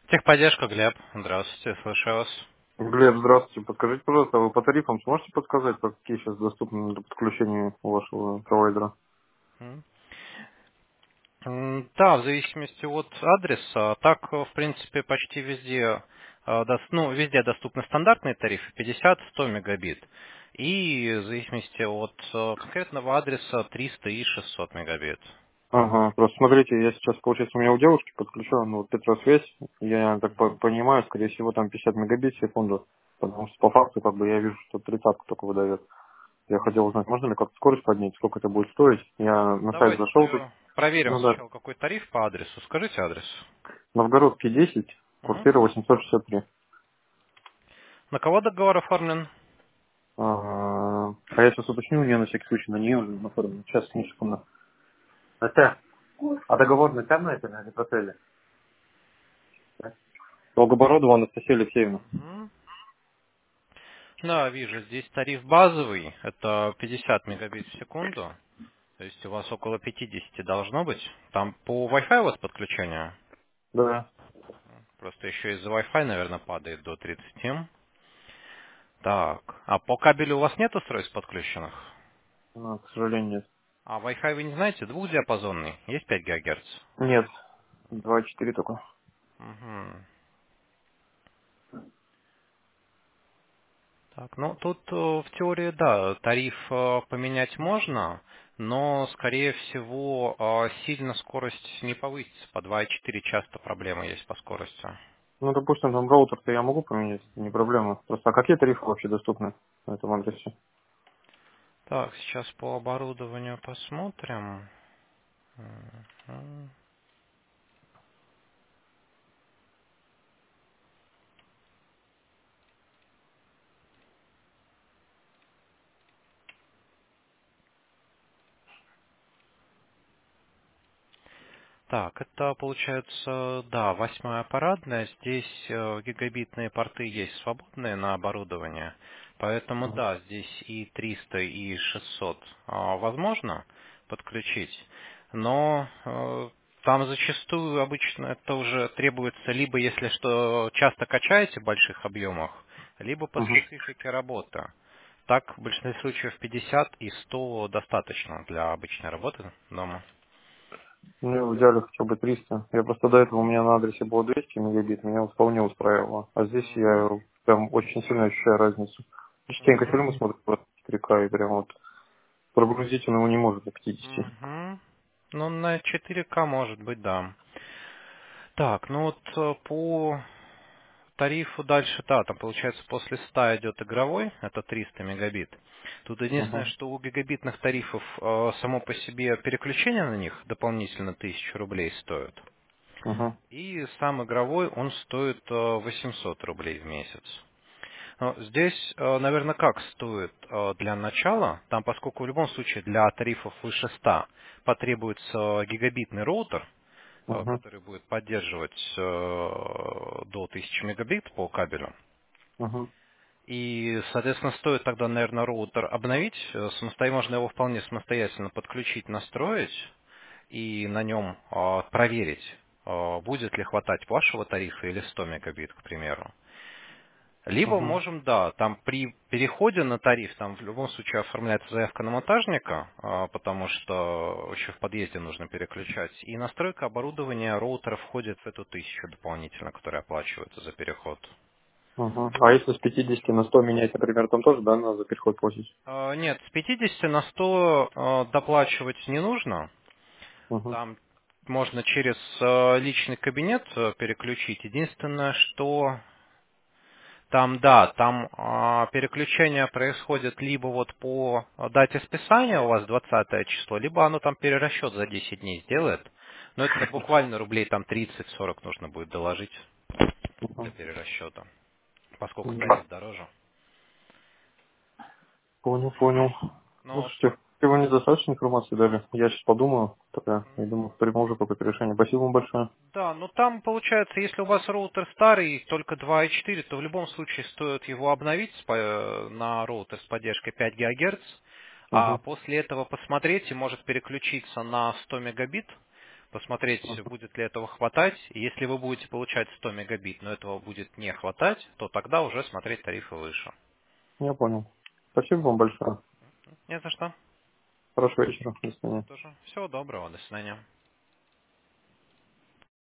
Техподдержка, Глеб. Здравствуйте, слушаю вас. Глеб, здравствуйте. Подскажите, пожалуйста, вы по тарифам сможете подсказать, какие сейчас доступны для подключения у вашего провайдера? М. Да, в зависимости от адреса. Так, в принципе, почти везде, везде доступны стандартные тарифы 50-100 мегабит. И в зависимости от конкретного адреса 300 и 600 мегабит. Ага, просто смотрите, я сейчас, получается, у меня у девушки подключен вот Петросвязь, я так Мгм. понимаю, скорее всего, там 50 мегабит в секунду, потому что по факту, как бы, я вижу, что 30 только выдает. Я хотел Мгм. узнать, можно ли как-то скорость поднять, сколько это будет стоить. Я на сайт зашел, Давайте проверим ну да, сначала, какой тариф по адресу. Скажите адрес. Новгородский 10, Мгм. квартира 863. На кого договор оформлен? А я сейчас уточню у нее на всякий случай, на нее уже оформлено. Сейчас, не секунду. Настя, а договор на тебя на это, на отеле? Долгобородова Анастасия Алексеевна. Мгм. Да, вижу, здесь тариф базовый, это 50 мегабит в секунду, то есть у вас около 50 должно быть. Там по Wi-Fi у вас подключение? Да. Просто еще из-за Wi-Fi, наверное, падает до 30. Так, а по кабелю у вас нет устройств подключенных? К сожалению, нет. А Wi-Fi вы не знаете, двухдиапазонный, есть 5 ГГц? Нет, 2,4 только. Мгм. Так, ну тут в теории, да, тариф поменять можно, но, скорее всего, сильно скорость не повысится. По 2,4 часто проблемы есть по скорости. Ну, допустим, там роутер-то я могу поменять, не проблема. Просто, а какие тарифы вообще доступны на этом адресе? Так, сейчас по оборудованию посмотрим. Мгм. Так, это получается, да, 8-я парадная. Здесь гигабитные порты есть свободные на оборудование. Поэтому, Мгм. да, здесь и 300, и 600 возможно подключить. Но там зачастую обычно это уже требуется либо если что часто качаете в больших объемах, либо по Мгм. специфике работы. Так, в большинстве случаев 50 и 100 достаточно для обычной работы дома. Мне в идеале хотя бы 300. Я просто до этого у меня на адресе было 200 мегабит, меня вот вполне устраивало. А здесь Мгм. я прям очень сильно ощущаю разницу. Частенько Мгм. фильмы смотрю про 4К и прям вот прогрузить он его не может до 50. Мгм. Ну, на 4К может быть, да. Так, ну вот по тарифу дальше, да, там получается после 100 идет игровой, это 300 мегабит. Тут единственное, Угу. что у гигабитных тарифов само по себе переключение на них дополнительно 1000 рублей стоит. Угу. И сам игровой, он стоит 800 рублей в месяц. Ну, здесь, наверное, как стоит для начала, там, поскольку в любом случае для тарифов выше 100 потребуется гигабитный роутер, Угу. который будет поддерживать до 1000 мегабит по кабелю. Угу. И, соответственно, стоит тогда, наверное, роутер обновить. Самостоятельно можно его вполне самостоятельно подключить, настроить и на нем проверить, будет ли хватать вашего тарифа или 100 мегабит, к примеру. Либо Угу. можем, да, там при переходе на тариф, там в любом случае оформляется заявка на монтажника, потому что еще в подъезде нужно переключать. И настройка оборудования роутера входит в эту 1000 дополнительно, которая оплачивается за переход. Угу. А если с 50 на 100 менять, например, там тоже, да, надо за переход платить? Нет, с 50 на 100 доплачивать не нужно. Угу. Там можно через личный кабинет переключить. Единственное, что там, да, там переключение происходит либо вот по дате списания у вас 20 число, либо оно там перерасчет за 10 дней сделает. Но это буквально рублей там 30-40 нужно будет доложить для Угу. перерасчета, поскольку Да. тариф дороже. Понял, понял. Ну вот, Слушайте, вы недостаточно информации дали. Я сейчас подумаю, тогда, и думаю, приму уже какое-то решение. Спасибо вам большое. да, ну там получается, если у вас роутер старый, только 2,4, то в любом случае стоит его обновить на роутер с поддержкой 5 ГГц, а Угу. после этого посмотреть и может переключиться на 100 мегабит, посмотреть, будет ли этого хватать. И если вы будете получать 100 мегабит, но этого будет не хватать, то тогда уже смотреть тарифы выше. Я понял. Спасибо вам большое. Не за что. Хорошего вечера. До свидания. Тоже. Всего доброго. До свидания.